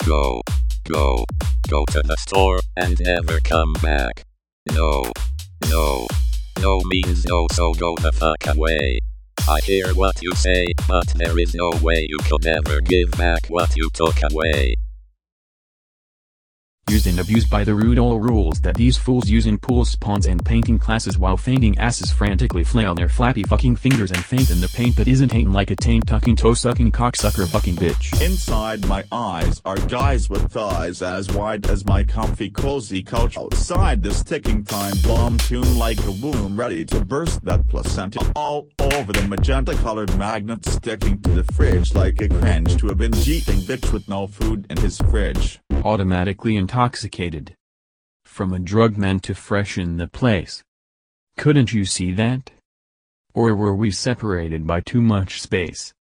Go. Go. Go to the store and never come back. No. No. No means no, so go the fuck away. I hear what you say, but there is no way you could ever give back what you took away. Used and abused by the rude old rules that these fools use in pool spawns and painting classes while fainting asses frantically flail their flappy fucking fingers and faint in the paint that isn't hating like a taint tucking toe sucking cocksucker fucking bitch. Inside my eyes are guys with thighs as wide as my comfy cozy couch. Outside this ticking time bomb tune like a womb ready to burst that placenta all over the magenta colored magnet sticking to the fridge like a cringe to a binge eating bitch with no food in his fridge. Automatically intoxicated. From a drug meant to freshen the place. Couldn't you see that? Or were we separated by too much space?